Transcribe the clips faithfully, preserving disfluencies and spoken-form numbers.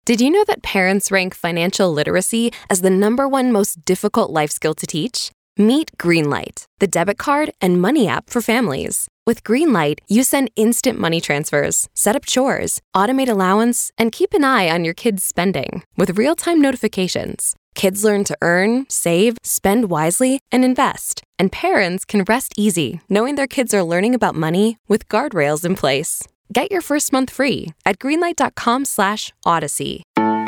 Did you know that parents rank financial literacy as the number one most difficult life skill to teach? Meet Greenlight, the debit card and money app for families. With Greenlight, you send instant money transfers, set up chores, automate allowance, and keep an eye on your kids' spending with real-time notifications. Kids learn to earn, save, spend wisely, and invest. And parents can rest easy knowing their kids are learning about money with guardrails in place. Get your first month free at greenlight.com slash odyssey.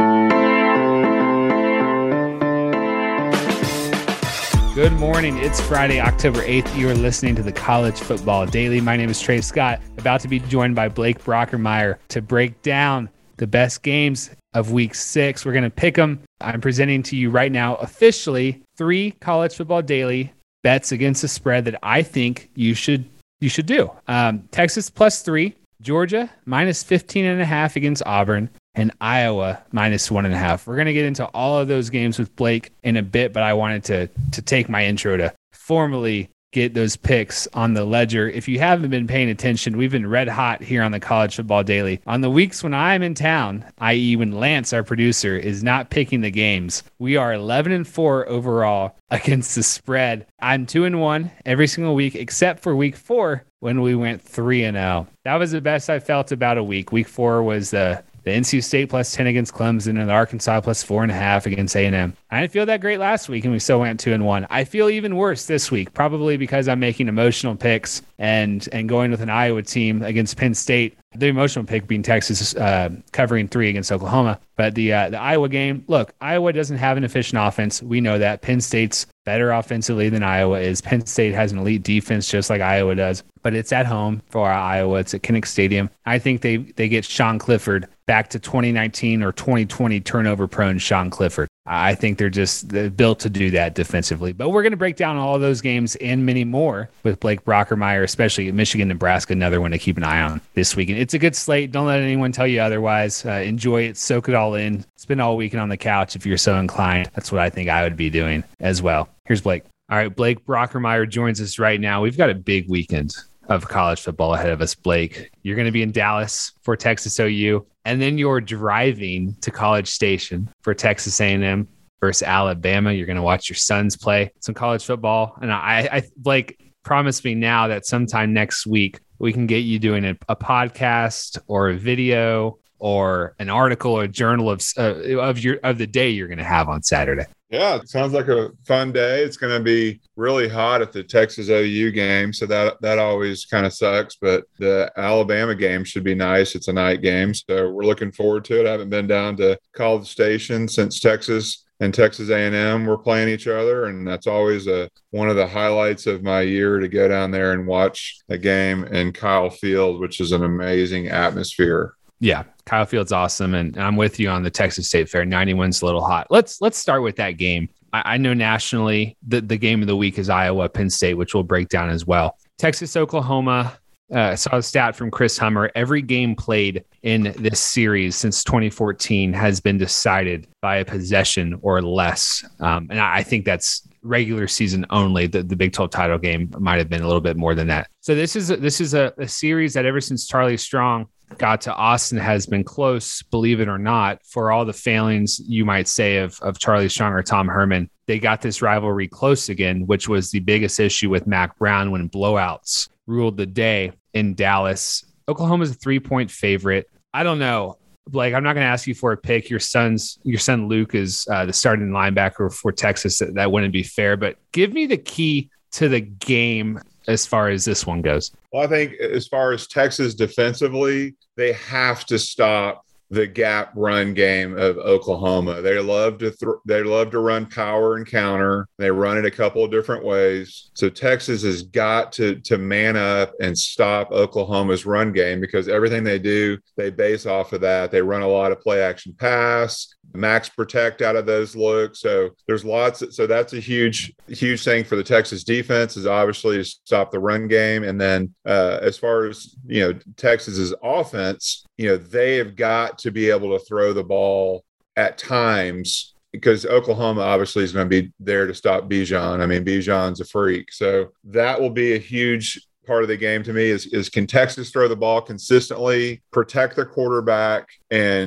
Good morning. It's Friday, October eighth. You are listening to the College Football Daily. My name is Trey Scott, about to be joined by Blake Brockermeyer to break down the best games of week six. We're going to pick them. I'm presenting to you right now officially three College Football Daily bets against the spread that I think you should you should do. Um, Texas plus three, Georgia minus fifteen and a half against Auburn, and Iowa minus one and a half. We're going to get into all of those games with Blake in a bit, but I wanted to to take my intro to formally get those picks on the ledger. If you haven't been paying attention, we've been red hot here on the College Football Daily. On the weeks when I'm in town, that is when Lance, our producer, is not picking the games, we are eleven and four overall against the spread. I'm two and one every single week, except for week four when we went three and oh. That was the best I felt about a week. Week four was the The N C State plus ten against Clemson and the Arkansas plus four and a half against A and M. I didn't feel that great last week, and we still went two and one. I feel even worse this week, probably because I'm making emotional picks and and going with an Iowa team against Penn State. The emotional pick being Texas uh, covering three against Oklahoma. But the uh, the Iowa game, look, Iowa doesn't have an efficient offense. We know that. Penn State's better offensively than Iowa is. Penn State has an elite defense just like Iowa does. But it's at home for Iowa. It's at Kinnick Stadium. I think they, they get Sean Clifford back to twenty nineteen or twenty twenty turnover-prone Sean Clifford. I think they're just they're built to do that defensively. But we're going to break down all of those games and many more with Blake Brockermeyer, especially Michigan, Nebraska, another one to keep an eye on this weekend. It's a good slate. Don't let anyone tell you otherwise. Uh, enjoy it. Soak it all in. Spend all weekend on the couch if you're so inclined. That's what I think I would be doing as well. Here's Blake. All right, Blake Brockermeyer joins us right now. We've got a big weekend of college football ahead of us, Blake. You're going to be in Dallas for Texas O U, and then you're driving to College Station for Texas A and M versus Alabama. You're going to watch your sons play some college football. And I, I Blake, promise me now that sometime next week we can get you doing a, a podcast or a video or an article or a journal of uh, of your of the day you're going to have on Saturday. Yeah, it sounds like a fun day. It's going to be really hot at the Texas O U game, so that that always kind of sucks. But the Alabama game should be nice. It's a night game, so we're looking forward to it. I haven't been down to College Station since Texas and Texas A and M were playing each other, and that's always a one of the highlights of my year to go down there and watch a game in Kyle Field, which is an amazing atmosphere. Yeah, Kyle Field's awesome, and I'm with you on the Texas State Fair. ninety-one's a little hot. Let's let's start with that game. I, I know nationally the, the game of the week is Iowa, Penn State, which we'll break down as well. Texas, Oklahoma. Uh, I saw a stat from Chris Hummer. Every game played in this series since twenty fourteen has been decided by a possession or less, um, and I, I think that's regular season only. The, the Big twelve title game might have been a little bit more than that. So this is a, this is a, a series that ever since Charlie Strong got to Austin has been close, believe it or not, for all the failings you might say of, of Charlie Strong or Tom Herman. They got this rivalry close again, which was the biggest issue with Mack Brown when blowouts ruled the day in Dallas. Oklahoma's a three-point favorite. I don't know. Blake, I'm not going to ask you for a pick. Your son's, your son Luke is uh, the starting linebacker for Texas. That, that wouldn't be fair, but give me the key to the game as far as this one goes. Well, I think as far as Texas defensively, they have to stop the gap run game of Oklahoma. They love to th- they love to run power and counter. They run it a couple of different ways. So Texas has got to to man up and stop Oklahoma's run game, because everything they do, they base off of that. They run a lot of play action pass, max protect out of those looks. So there's lots. Of, so that's a huge, huge thing for the Texas defense, is obviously to stop the run game. And then uh, as far as, you know, Texas's offense, you know, they have got to be able to throw the ball at times, because Oklahoma obviously is going to be there to stop Bijan. I mean, Bijan's a freak. So that will be a huge part of the game to me, is, is can Texas throw the ball consistently, protect their quarterback, and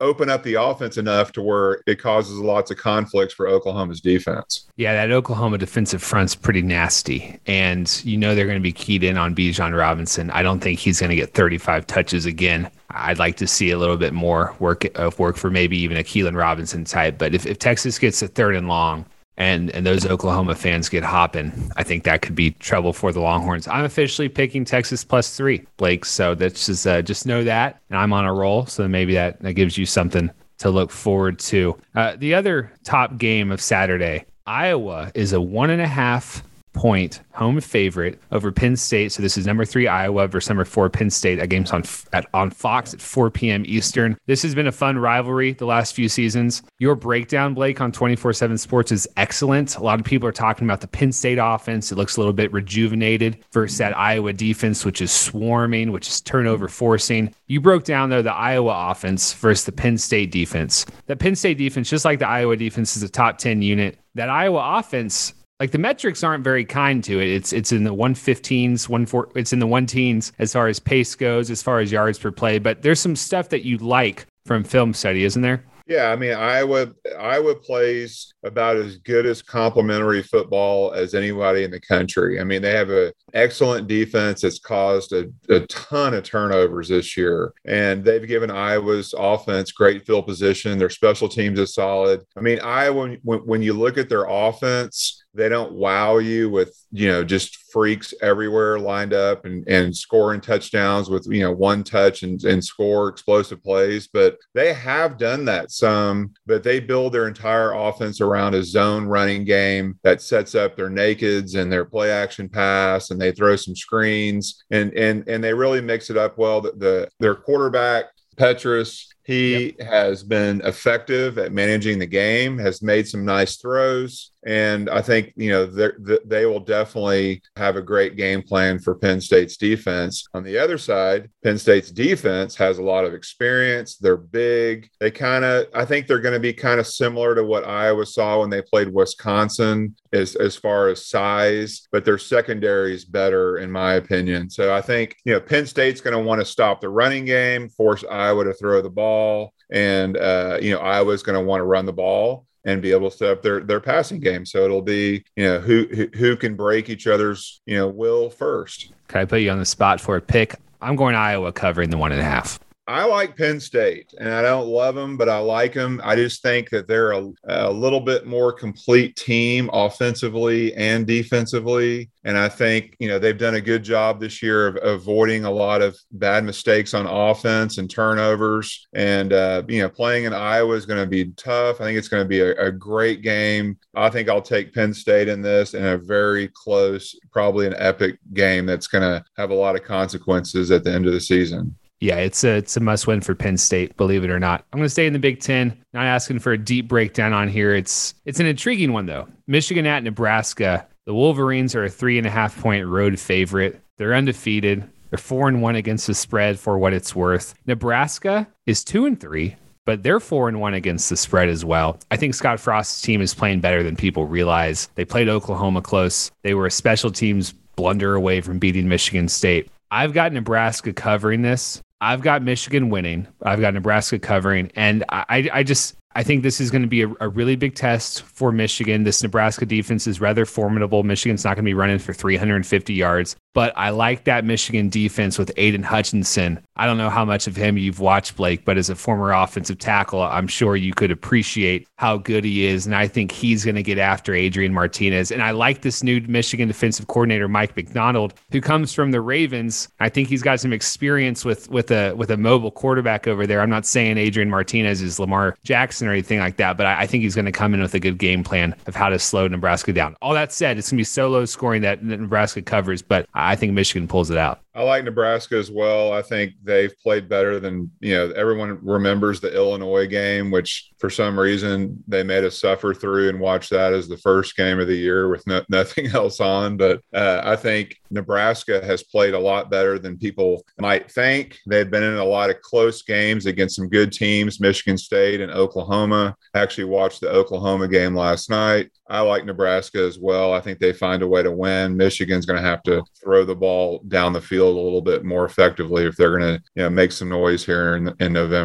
open up the offense enough to where it causes lots of conflicts for Oklahoma's defense. Yeah, that Oklahoma defensive front's pretty nasty. And you know they're going to be keyed in on Bijan Robinson. I don't think he's going to get thirty-five touches again. I'd like to see a little bit more work of work for maybe even a Keelan Robinson type. But if, if Texas gets a third and long, And and those Oklahoma fans get hopping, I think that could be trouble for the Longhorns. I'm officially picking Texas plus three, Blake. So that's just uh, just know that, and I'm on a roll. So maybe that, that gives you something to look forward to. Uh, the other top game of Saturday, Iowa is a one and a half point home favorite over Penn State. So this is number three Iowa versus number four Penn State. That game's on at, on Fox at four p.m. Eastern. This has been a fun rivalry the last few seasons. Your breakdown, Blake, on twenty-four seven Sports is excellent. A lot of people are talking about the Penn State offense. It looks a little bit rejuvenated versus that Iowa defense, which is swarming, which is turnover forcing. You broke down, though, the Iowa offense versus the Penn State defense. The Penn State defense, just like the Iowa defense, is a top ten unit. That Iowa offense, like the metrics aren't very kind to it. It's it's in the one fifteens, one four, it's in the one teens as far as pace goes, as far as yards per play. But there's some stuff that you like from film study, isn't there? Yeah, I mean, Iowa Iowa plays about as good as complimentary football as anybody in the country. I mean, they have an excellent defense that's caused a, a ton of turnovers this year, and they've given Iowa's offense great field position. Their special teams is solid. I mean, Iowa, when, when you look at their offense, they don't wow you with, you know, just freaks everywhere lined up and, and scoring touchdowns with, you know, one touch and, and score explosive plays. But they have done that some, but they build their entire offense around a zone running game that sets up their nakeds and their play action pass, and they throw some screens and, and, and they really mix it up well. The, the their quarterback, Petrus, he yep. has been effective at managing the game, has made some nice throws. And I think, you know, they will definitely have a great game plan for Penn State's defense. On the other side, Penn State's defense has a lot of experience. They're big. They kind of, I think they're going to be kind of similar to what Iowa saw when they played Wisconsin as, as far as size, but their secondary is better, in my opinion. So I think, you know, Penn State's going to want to stop the running game, force Iowa to throw the ball, and, uh, you know, Iowa's going to want to run the ball and be able to set up their, their passing game. So it'll be, you know, who, who who can break each other's, you know, will first. Can I put you on the spot for a pick? I'm going Iowa covering the one and a half. I like Penn State, and I don't love them, but I like them. I just think that they're a, a little bit more complete team offensively and defensively. And I think, you know, they've done a good job this year of avoiding a lot of bad mistakes on offense and turnovers. And, uh, you know, playing in Iowa is going to be tough. I think it's going to be a, a great game. I think I'll take Penn State in this, in a very close, probably an epic game that's going to have a lot of consequences at the end of the season. Yeah, it's a it's a must win for Penn State, believe it or not. I'm going to stay in the Big Ten. Not asking for a deep breakdown on here. It's it's an intriguing one, though. Michigan at Nebraska. The Wolverines are a three and a half point road favorite. They're undefeated. They're four and one against the spread for what it's worth. Nebraska is two and three, but they're four and one against the spread as well. I think Scott Frost's team is playing better than people realize. They played Oklahoma close. They were a special teams blunder away from beating Michigan State. I've got Nebraska covering this. I've got Michigan winning. I've got Nebraska covering. And I, I just, I think this is going to be a, a really big test for Michigan. This Nebraska defense is rather formidable. Michigan's not going to be running for three hundred fifty yards. But I like that Michigan defense with Aiden Hutchinson. I don't know how much of him you've watched, Blake, but as a former offensive tackle, I'm sure you could appreciate how good he is. And I think he's going to get after Adrian Martinez. And I like this new Michigan defensive coordinator, Mike McDonald, who comes from the Ravens. I think he's got some experience with, with a with a mobile quarterback over there. I'm not saying Adrian Martinez is Lamar Jackson or anything like that, but I, I think he's going to come in with a good game plan of how to slow Nebraska down. All that said, it's going to be so low scoring that Nebraska covers, but I think Michigan pulls it out. I like Nebraska as well. I think they've played better than, you know, everyone remembers the Illinois game, which for some reason they made us suffer through and watch that as the first game of the year with no, nothing else on. But uh, I think Nebraska has played a lot better than people might think. They've been in a lot of close games against some good teams, Michigan State and Oklahoma. I actually watched the Oklahoma game last night. I like Nebraska as well. I think they find a way to win. Michigan's going to have to throw the ball down the field a little bit more effectively if they're going to, you know, make some noise here in, in November.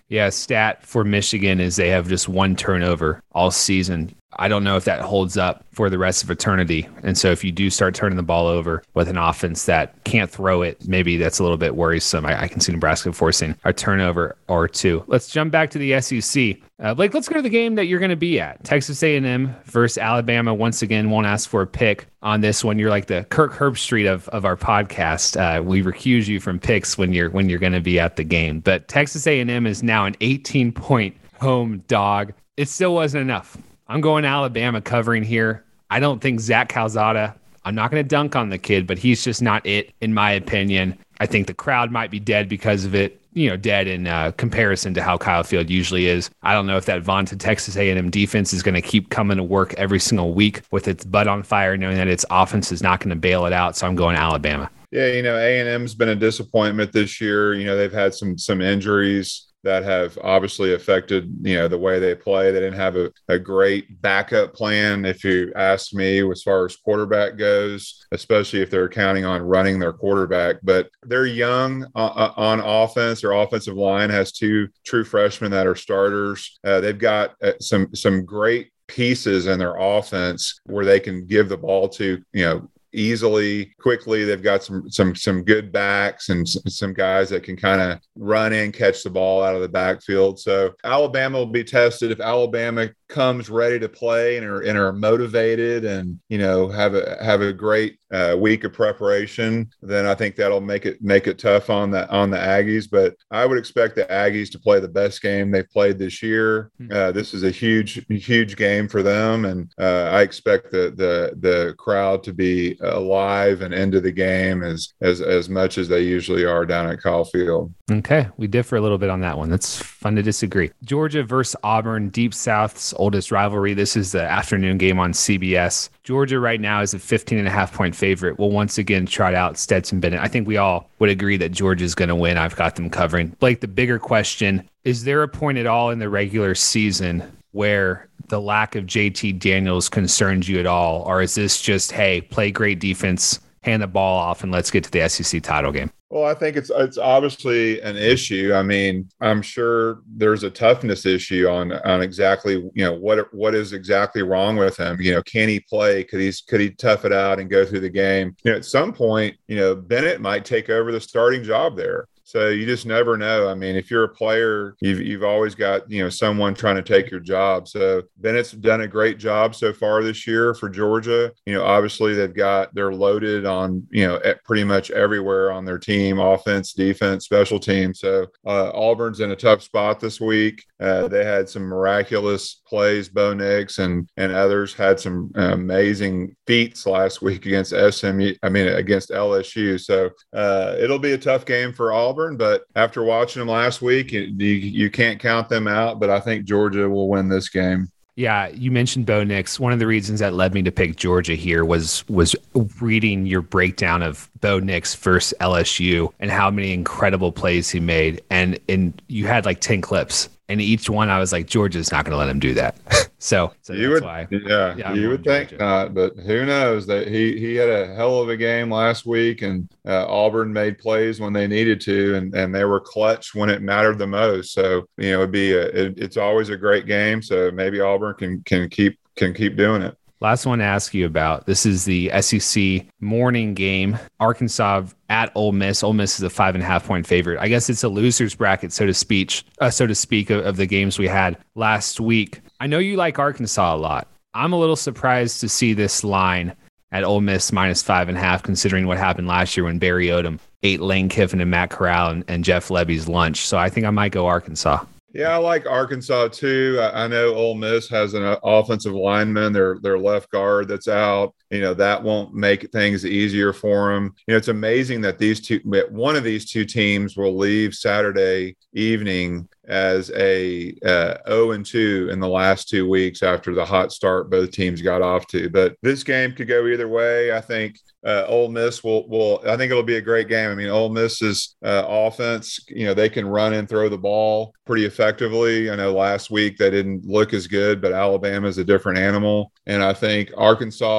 Yeah, stat for Michigan is they have just one turnover all season. I don't know if that holds up for the rest of eternity. And so if you do start turning the ball over with an offense that can't throw it, maybe that's a little bit worrisome. I, I can see Nebraska forcing a turnover or two. Let's jump back to the S E C. Uh, Blake, let's go to the game that you're going to be at. Texas A and M versus Alabama. Once again, won't ask for a pick on this one. You're like the Kirk Herbstreit of, of our podcast. Uh, we recuse you from picks when you're when you're going to be at the game. But Texas A and M is now an eighteen-point home dog. It still wasn't enough. I'm going Alabama covering here. I don't think Zach Calzada, I'm not going to dunk on the kid, but he's just not it, in my opinion. I think the crowd might be dead because of it, you know, dead in uh, comparison to how Kyle Field usually is. I don't know if that vaunted Texas A and M defense is going to keep coming to work every single week with its butt on fire, knowing that its offense is not going to bail it out. So I'm going Alabama. Yeah, you know, A and M's been a disappointment this year. You know, they've had some some injuries that have obviously affected, you know, the way they play. They didn't have a, a great backup plan, if you ask me, as far as quarterback goes, especially if they're counting on running their quarterback. But they're young uh, on offense. Their offensive line has two true freshmen that are starters. Uh, they've got uh, some some great pieces in their offense where they can give the ball to, you know, easily, quickly. They've got some some some good backs and some guys that can kind of run in, catch the ball out of the backfield. So Alabama will be tested. If Alabama comes ready to play and are, and are motivated and, you know, have a have a great uh, week of preparation, then I think that'll make it make it tough on the on the Aggies. But I would expect the Aggies to play the best game they've played this year. Uh, this is a huge huge game for them, and uh, I expect the the the crowd to be alive and into the game as as as much as they usually are down at Kyle Field. Okay, we differ a little bit on that one. That's fun to disagree. Georgia versus Auburn, Deep South's oldest rivalry. This is the afternoon game on C B S. Georgia right now is a fifteen and a half point favorite. We'll once again trot out Stetson Bennett. I think we all would agree that Georgia's going to win. I've got them covering. Blake, the bigger question, is there a point at all in the regular season where the lack of J T Daniels concerns you at all? Or is this just, hey, play great defense, hand the ball off, and let's get to the S E C title game? Well, I think it's it's obviously an issue. I mean, I'm sure there's a toughness issue on on exactly, you know, what what is exactly wrong with him. You know, can he play? Could he could he tough it out and go through the game? You know, at some point, you know, Bennett might take over the starting job there. So you just never know. I mean, if you're a player, you've you've always got, you know, someone trying to take your job. So Bennett's done a great job so far this year for Georgia. You know, obviously they've got, they're loaded on, you know, at pretty much everywhere on their team, offense, defense, special teams. So uh, Auburn's in a tough spot this week. Uh, they had some miraculous plays. Bo Nix and and others had some amazing feats last week against S M U. I mean, against L S U. So uh, it'll be a tough game for Auburn. But after watching them last week, you, you can't count them out. But I think Georgia will win this game. Yeah, you mentioned Bo Nix. One of the reasons that led me to pick Georgia here was was reading your breakdown of Bo Nix versus L S U and how many incredible plays he made. And and you had like ten clips. And each one, I was like, Georgia's not going to let him do that. so, so you that's would, why. Yeah, yeah you would think Georgia. Not, but who knows? That he he had a hell of a game last week, and uh, Auburn made plays when they needed to, and, and they were clutch when it mattered the most. So, you know, it'd be a, it, it's always a great game. So maybe Auburn can can keep can keep doing it. Last one to ask you about. This is the S E C morning game. Arkansas at Ole Miss. Ole Miss is a five and a half point favorite. I guess it's a loser's bracket, so to speak, uh, so to speak, of, of the games we had last week. I know you like Arkansas a lot. I'm a little surprised to see this line at Ole Miss minus five and a half, considering what happened last year when Barry Odom ate Lane Kiffin and Matt Corral and, and Jeff Lebby's lunch. So I think I might go Arkansas. Yeah, I like Arkansas too. I, I know Ole Miss has an offensive lineman, their their left guard that's out. You know, that won't make things easier for them. You know, it's amazing that these two, one of these two teams will leave Saturday evening as a uh, oh and two in the last two weeks after the hot start both teams got off to. But this game could go either way. I think uh, Ole Miss will, will, I think it'll be a great game. I mean, Ole Miss's uh, offense, you know, they can run and throw the ball pretty effectively. I know last week they didn't look as good, but Alabama's a different animal. And I think Arkansas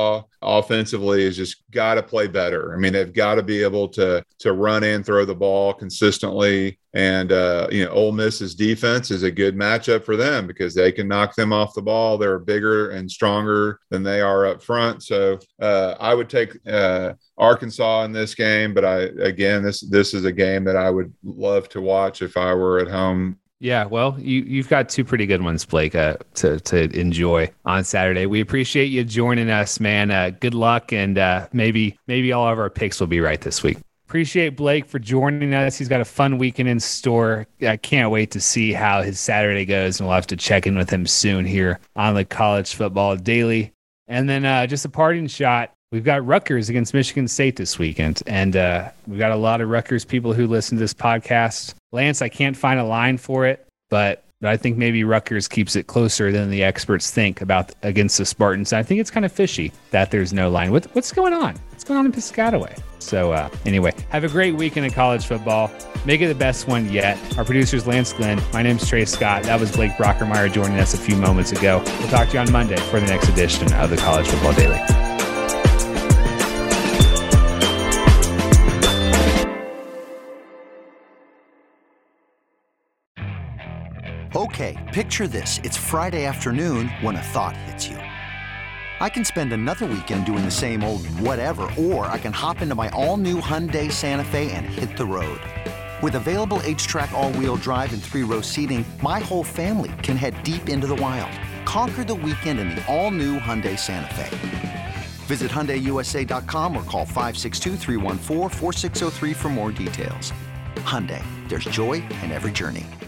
offensively has just got to play better. I mean, they've got to be able to to run and throw the ball consistently. And, uh, you know, Ole Miss's defense is a good matchup for them because they can knock them off the ball. They're bigger and stronger than they are up front. So uh, I would take uh, Arkansas in this game. But, I again, this this is a game that I would love to watch if I were at home. Yeah, well, you, you've got two pretty good ones, Blake, uh, to, to enjoy on Saturday. We appreciate you joining us, man. Uh, good luck, and uh, maybe maybe all of our picks will be right this week. Appreciate Blake for joining us. He's got a fun weekend in store. I can't wait to see how his Saturday goes, and we'll have to check in with him soon here on the College Football Daily. And then uh, just a parting shot. We've got Rutgers against Michigan State this weekend, and uh, we've got a lot of Rutgers people who listen to this podcast. Lance, I can't find a line for it, but but I think maybe Rutgers keeps it closer than the experts think about against the Spartans. I think it's kind of fishy that there's no line. What, what's going on? What's going on in Piscataway? So uh, anyway, have a great weekend of college football. Make it the best one yet. Our producer's Lance Glenn. My name's Trey Scott. That was Blake Brockermeyer joining us a few moments ago. We'll talk to you on Monday for the next edition of the College Football Daily. Okay, picture this. It's Friday afternoon when a thought hits you. I can spend another weekend doing the same old whatever, or I can hop into my all-new Hyundai Santa Fe and hit the road. With available H-Track all-wheel drive and three-row seating, my whole family can head deep into the wild. Conquer the weekend in the all-new Hyundai Santa Fe. Visit Hyundai U S A dot com or call five six two, three one four, four six zero three for more details. Hyundai, there's joy in every journey.